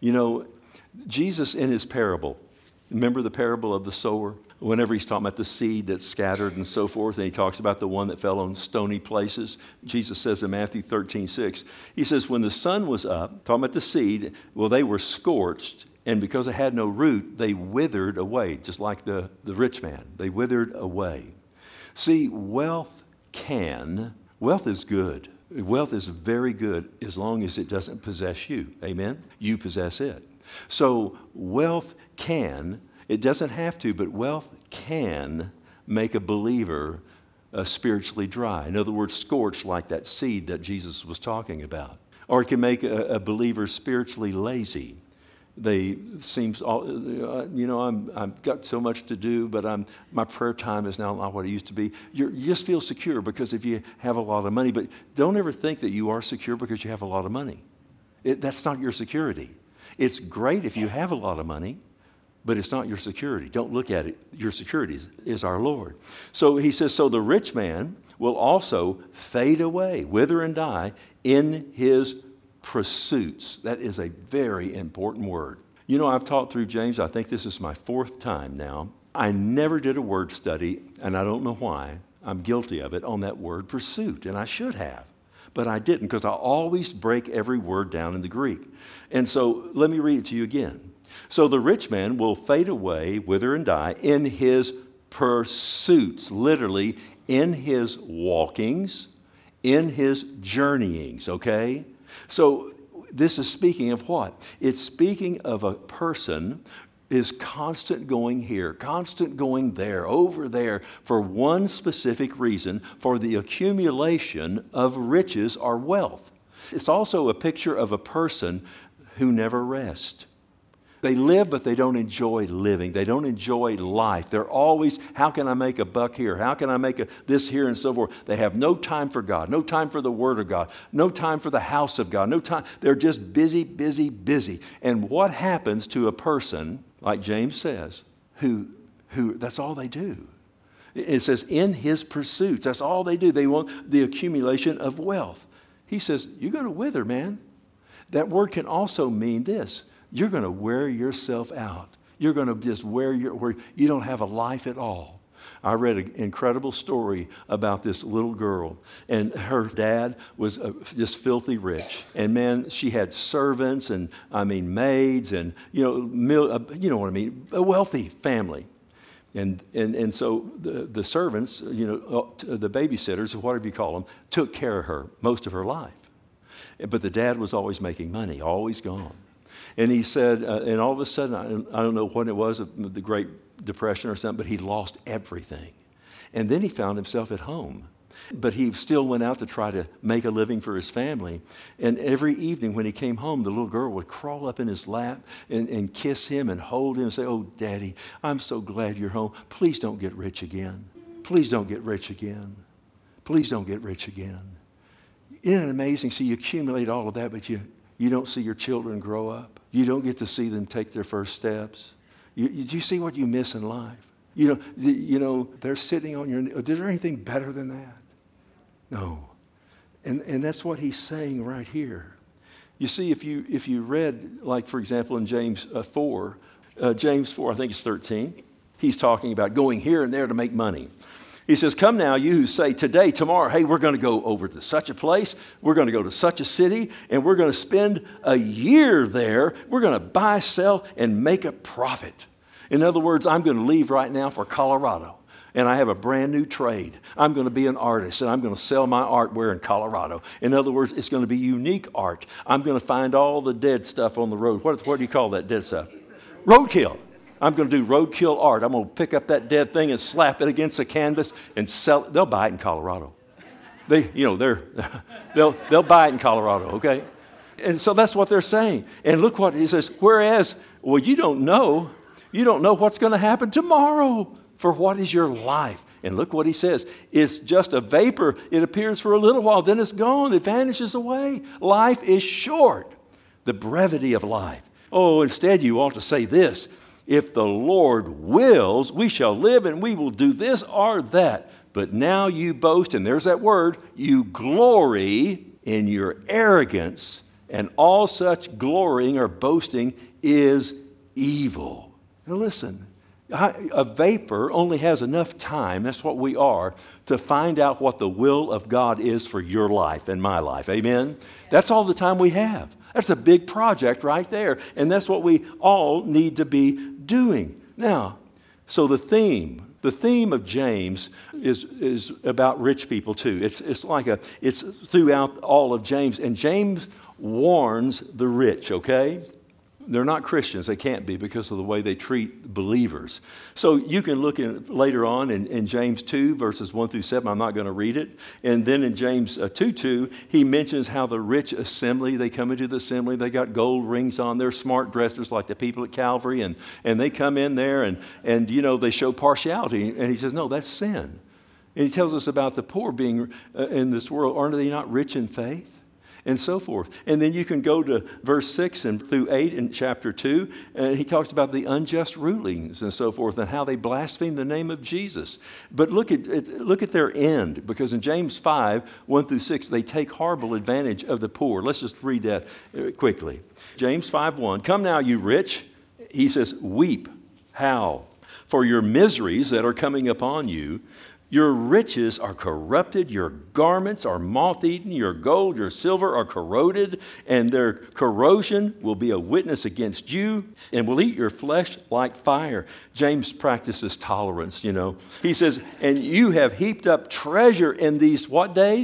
Jesus in his parable, remember the parable of the sower? Whenever he's talking about the seed that's scattered and so forth, and he talks about the one that fell on stony places, Jesus says in Matthew 13:6, he says, when the sun was up, talking about the seed, well, they were scorched, and because they had no root, they withered away, just like the rich man. They withered away. See, wealth is good. Wealth is very good as long as it doesn't possess you. Amen? You possess it. So wealth it doesn't have to, but wealth can make a believer spiritually dry. In other words, scorched like that seed that Jesus was talking about. Or it can make a believer spiritually lazy. I've got so much to do, but my prayer time is now not what it used to be. You just feel secure because if you have a lot of money, but don't ever think that you are secure because you have a lot of money. That's not your security. It's great if you have a lot of money, but it's not your security. Don't look at it. Your security is our Lord. So he says, so the rich man will also fade away, wither and die in his pursuits. That is a very important word. I've taught through James. I think this is my 4th time now. I never did a word study, and I don't know why. I'm guilty of it, on that word pursuit, and I should have. But I didn't because I always break every word down in the Greek. And so let me read it to you again. So the rich man will fade away, wither and die in his pursuits, literally in his walkings, in his journeyings, okay? So this is speaking of what? It's speaking of a person is constant going here, constant going there, over there, for one specific reason, for the accumulation of riches or wealth. It's also a picture of a person who never rests. They live, but they don't enjoy living. They don't enjoy life. They're always, how can I make a buck here? How can I make this here and so forth? They have no time for God, no time for the Word of God, no time for the house of God, no time. They're just busy, busy, busy. And what happens to a person, like James says, who that's all they do? It says, in his pursuits, that's all they do. They want the accumulation of wealth. He says, you're going to wither, man. That word can also mean this. You're going to wear yourself out. You're going to just where you don't have a life at all. I read an incredible story about this little girl, and her dad was just filthy rich. And man, she had servants and maids, and you know what I mean, a wealthy family. And so the servants, the babysitters, or whatever you call them, took care of her most of her life. But the dad was always making money, always gone. And he said, and all of a sudden, I don't know when it was, the Great Depression or something, but he lost everything. And then he found himself at home. But he still went out to try to make a living for his family. And every evening when he came home, the little girl would crawl up in his lap and kiss him and hold him and say, oh, Daddy, I'm so glad you're home. Please don't get rich again. Please don't get rich again. Please don't get rich again. Isn't it amazing? So you accumulate all of that, but you don't see your children grow up. You don't get to see them take their first steps. Do you see what you miss in life? They're sitting on your... Is there anything better than that? No. And that's what he's saying right here. You see, if you read, like, for example, in James 4, I think it's 13, he's talking about going here and there to make money. He says, come now, you who say today, tomorrow, hey, we're going to go over to such a place, we're going to go to such a city, and we're going to spend a year there. We're going to buy, sell, and make a profit. In other words, I'm going to leave right now for Colorado, and I have a brand new trade. I'm going to be an artist, and I'm going to sell my artware in Colorado. In other words, it's going to be unique art. I'm going to find all the dead stuff on the road. What do you call that dead stuff? Roadkill. I'm going to do roadkill art. I'm going to pick up that dead thing and slap it against a canvas and sell it. They'll buy it in Colorado. They'll buy it in Colorado, okay? And so that's what they're saying. And look what he says, whereas, well, you don't know what's going to happen tomorrow. For what is your life? And look what he says. It's just a vapor. It appears for a little while, then it's gone. It vanishes away. Life is short. The brevity of life. Oh, instead you ought to say this. If the Lord wills, we shall live and we will do this or that. But now you boast, and there's that word, you glory in your arrogance, and all such glorying or boasting is evil. Now listen, a vapor only has enough time, that's what we are, to find out what the will of God is for your life and my life. Amen? That's all the time we have. That's a big project right there. And that's what we all need to be doing. Now, so the theme of James is about rich people too. It's throughout all of James. And James warns the rich, okay? They're not Christians. They can't be because of the way they treat believers. So you can look later on in James 2, verses 1 through 7. I'm not going to read it. And then in James 2:2, he mentions how the rich assembly, they come into the assembly, they got gold rings on, they're smart dressers like the people at Calvary, and they come in there and they show partiality. And he says, no, that's sin. And he tells us about the poor being in this world. Aren't they not rich in faith? And so forth. And then you can go to verse 6 and through 8 in chapter 2, and he talks about the unjust rulings and so forth and how they blaspheme the name of Jesus. But look at their end, because in James 5, 1 through 6, they take horrible advantage of the poor. Let's just read that quickly. James 5:1, come now, you rich. He says, weep, howl, for your miseries that are coming upon you. Your riches are corrupted, your garments are moth-eaten, your gold, your silver are corroded, and their corrosion will be a witness against you and will eat your flesh like fire. James practices tolerance, He says, and you have heaped up treasure in these what days?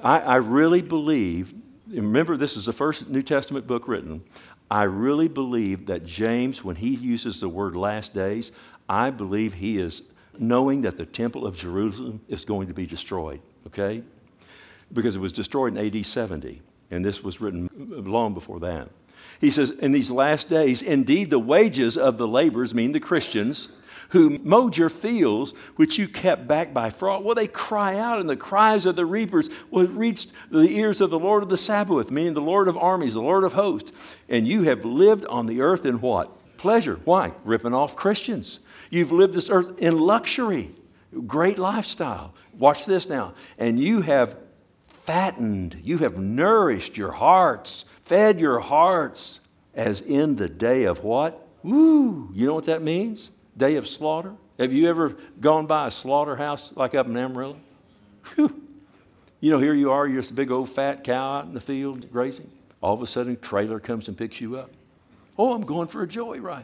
I really believe, remember this is the first New Testament book written, I really believe that James, when he uses the word last days, I believe he is knowing that the temple of Jerusalem is going to be destroyed, okay? Because it was destroyed in AD 70, and this was written long before that. He says, in these last days, indeed the wages of the laborers, meaning the Christians, who mowed your fields, which you kept back by fraud. Well, they cry out, and the cries of the reapers will reach the ears of the Lord of the Sabaoth, meaning the Lord of armies, the Lord of hosts. And you have lived on the earth in what? Pleasure. Why? Ripping off Christians. You've lived this earth in luxury, great lifestyle. Watch this now. And you have fattened, you have nourished your hearts, fed your hearts, as in the day of what? Woo! You know what that means? Day of slaughter. Have you ever gone by a slaughterhouse like up in Amarillo? Whew. You know, here you are, you're just a big old fat cow out in the field grazing. All of a sudden, a trailer comes and picks you up. Oh, I'm going for a joyride.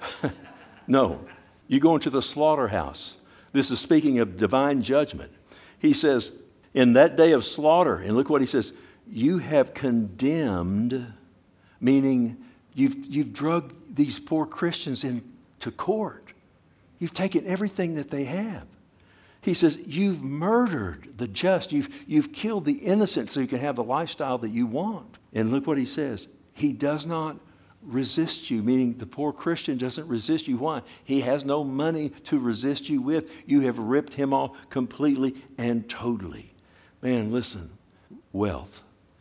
No, you go into the slaughterhouse. This is speaking of divine judgment. He says, in that day of slaughter, and look what he says, you have condemned, meaning you've drugged these poor Christians into court. You've taken everything that they have. He says, you've murdered the just. You've killed the innocent so you can have the lifestyle that you want. And look what he says. He does not resist you, meaning the poor Christian doesn't resist you. Why? He has no money to resist you with. You have ripped him off completely and totally. Man, listen, wealth.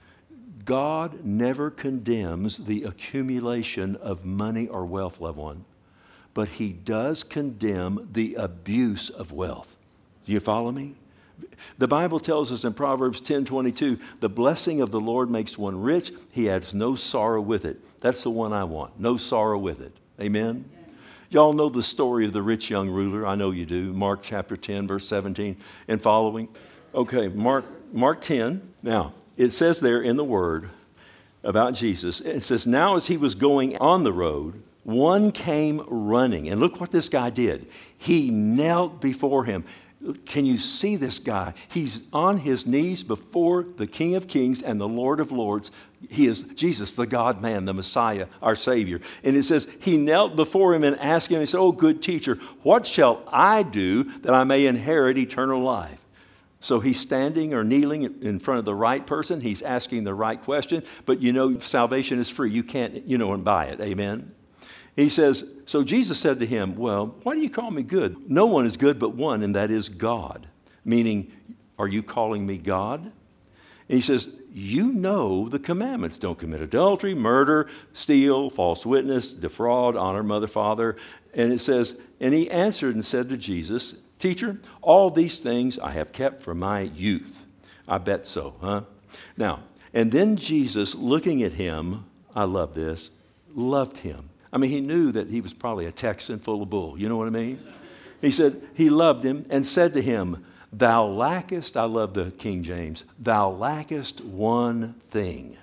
God never condemns the accumulation of money or wealth, loved one, but he does condemn the abuse of wealth. Do you follow me? The Bible tells us in Proverbs 10:22, the blessing of the Lord makes one rich. He adds no sorrow with it. That's the one I want. No sorrow with it. Amen? Y'all know the story of the rich young ruler. I know you do. Mark chapter 10, verse 17 and following. Okay, Mark 10. Now, it says there in the Word about Jesus, it says, now as he was going on the road, one came running. And look what this guy did. He knelt before him. Can you see this guy? He's on his knees before the King of Kings and the Lord of Lords. He is Jesus, the God-man, the Messiah, our Savior. And it says, he knelt before him and asked him, he said, oh, good teacher, what shall I do that I may inherit eternal life? So he's standing or kneeling in front of the right person. He's asking the right question. But you know, salvation is free. You can't, and buy it. Amen? He says, so Jesus said to him, well, why do you call me good? No one is good but one, and that is God. Meaning, are you calling me God? And he says, you know the commandments. Don't commit adultery, murder, steal, false witness, defraud, honor mother, father. And it says, and he answered and said to Jesus, teacher, all these things I have kept from my youth. I bet so, huh? Now, and then Jesus, looking at him, I love this, loved him. I mean, he knew that he was probably a Texan full of bull. You know what I mean? He said, he loved him and said to him, thou lackest, I love the King James, thou lackest one thing.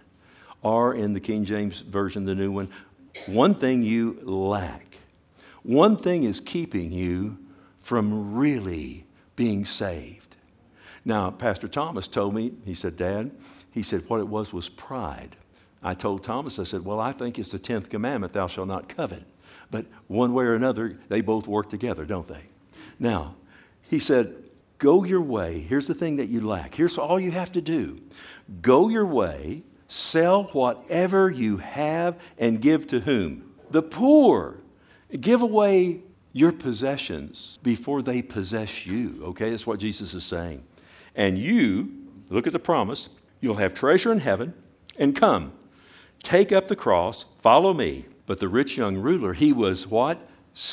Or in the King James Version, the new one thing you lack. One thing is keeping you from really being saved. Now, Pastor Thomas told me, he said, Dad, he said what it was pride. I told Thomas, I said, well, I think it's the 10th commandment, thou shalt not covet. But one way or another, they both work together, don't they? Now, he said, go your way. Here's the thing that you lack. Here's all you have to do. Go your way, sell whatever you have, and give to whom? The poor. Give away your possessions before they possess you. Okay, that's what Jesus is saying. And you, look at the promise, you'll have treasure in heaven, and come. Take up the cross, follow me. But the rich young ruler, he was what?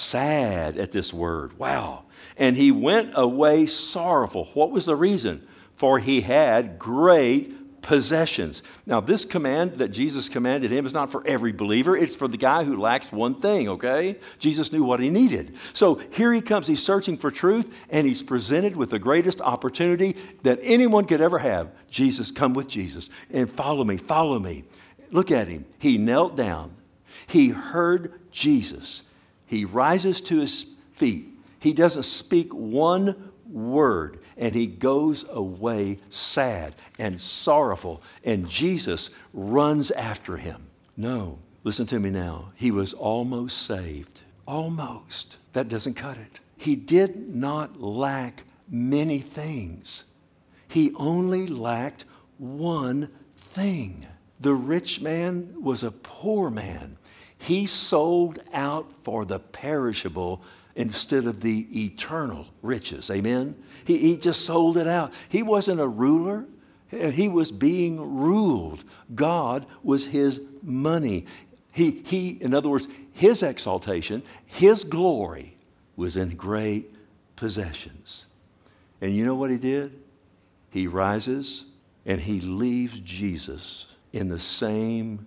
Sad at this word. Wow. And he went away sorrowful. What was the reason? For he had great possessions. Now, this command that Jesus commanded him is not for every believer. It's for the guy who lacks one thing, okay? Jesus knew what he needed. So here he comes. He's searching for truth, and he's presented with the greatest opportunity that anyone could ever have. Jesus, come with Jesus, and follow me, follow me. Look at him. He knelt down. He heard Jesus. He rises to his feet. He doesn't speak one word. And he goes away sad and sorrowful. And Jesus runs after him. No, listen to me now. He was almost saved. Almost. That doesn't cut it. He did not lack many things. He only lacked one thing. The rich man was a poor man. He sold out for the perishable instead of the eternal riches. Amen? He just sold it out. He wasn't a ruler. He was being ruled. God was his money. He, in other words, his exaltation, his glory was in great possessions. And you know what he did? He rises and he leaves Jesus in the same,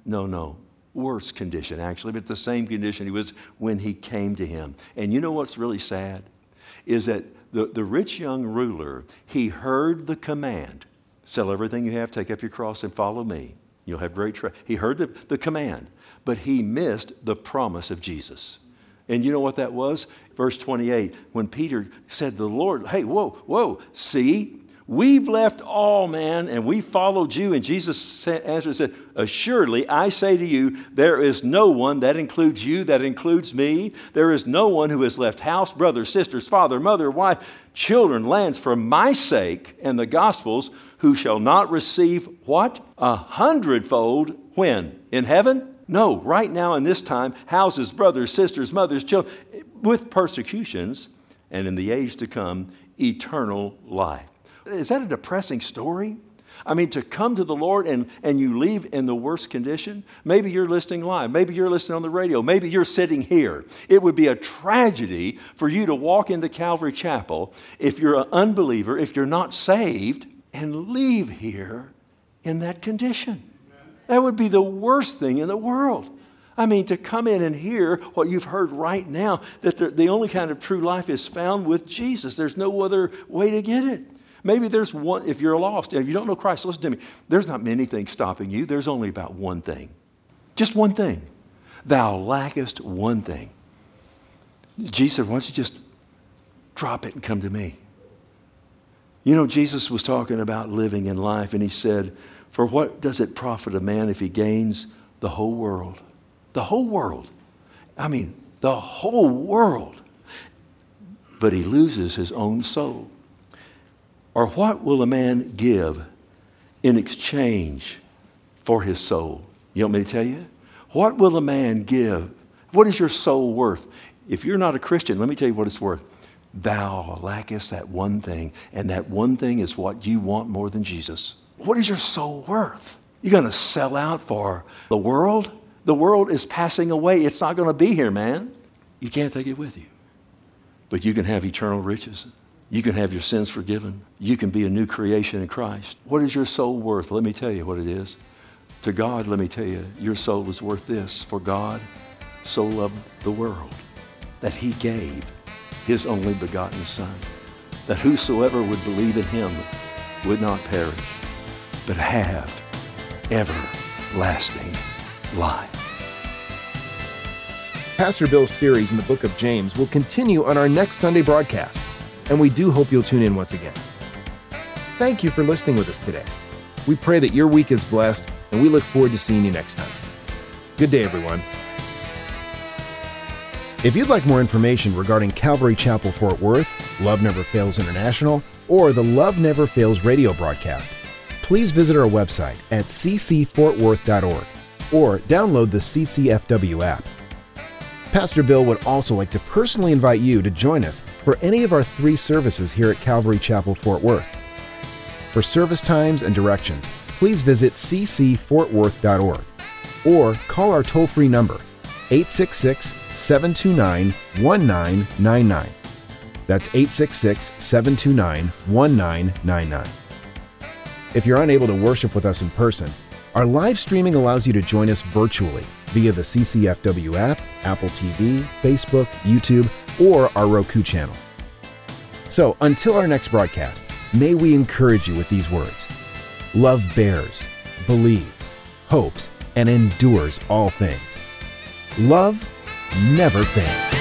worse condition actually, but the same condition he was when he came to him. And you know what's really sad? Is that the rich young ruler, he heard the command, sell everything you have, take up your cross and follow me. You'll have great treasure. He heard the command, but he missed the promise of Jesus. And you know what that was? Verse 28, when Peter said to the Lord, hey, whoa, see, we've left all, man, and we followed you. And Jesus answered and said, assuredly, I say to you, there is no one, that includes you, that includes me. There is no one who has left house, brothers, sisters, father, mother, wife, children, lands for my sake and the gospel's, who shall not receive what? 100-fold when? In heaven? No, right now in this time, houses, brothers, sisters, mothers, children, with persecutions, and in the age to come, eternal life. Is that a depressing story? I mean, to come to the Lord and you leave in the worst condition? Maybe you're listening live. Maybe you're listening on the radio. Maybe you're sitting here. It would be a tragedy for you to walk into Calvary Chapel if you're an unbeliever, if you're not saved, and leave here in that condition. That would be the worst thing in the world. I mean, to come in and hear what you've heard right now, that the only kind of true life is found with Jesus. There's no other way to get it. Maybe there's one, if you're lost, if you don't know Christ, listen to me. There's not many things stopping you. There's only about one thing. Just one thing. Thou lackest one thing. Jesus said, why don't you just drop it and come to me? You know, Jesus was talking about living in life, and he said, for what does it profit a man if he gains the whole world? The whole world. I mean, the whole world. But he loses his own soul. Or what will a man give in exchange for his soul? You want me to tell you? What will a man give? What is your soul worth? If you're not a Christian, let me tell you what it's worth. Thou lackest that one thing, and that one thing is what you want more than Jesus. What is your soul worth? You're going to sell out for the world? The world is passing away. It's not going to be here, man. You can't take it with you. But you can have eternal riches. You can have your sins forgiven. You can be a new creation in Christ. What is your soul worth? Let me tell you what it is. To God, let me tell you, your soul is worth this. For God so loved the world that he gave his only begotten Son, that whosoever would believe in him would not perish, but have everlasting life. Pastor Bill's series in the book of James will continue on our next Sunday broadcast, and we do hope you'll tune in once again. Thank you for listening with us today. We pray that your week is blessed, and we look forward to seeing you next time. Good day, everyone. If you'd like more information regarding Calvary Chapel Fort Worth, Love Never Fails International, or the Love Never Fails radio broadcast, please visit our website at ccfortworth.org or download the CCFW app. Pastor Bill would also like to personally invite you to join us for any of our 3 services here at Calvary Chapel Fort Worth. For service times and directions, please visit ccfortworth.org or call our toll-free number, 866-729-1999. That's 866-729-1999. If you're unable to worship with us in person, our live streaming allows you to join us virtually via the CCFW app, Apple TV, Facebook, YouTube, or our Roku channel. So until our next broadcast, may we encourage you with these words. Love bears, believes, hopes, and endures all things. Love never fails.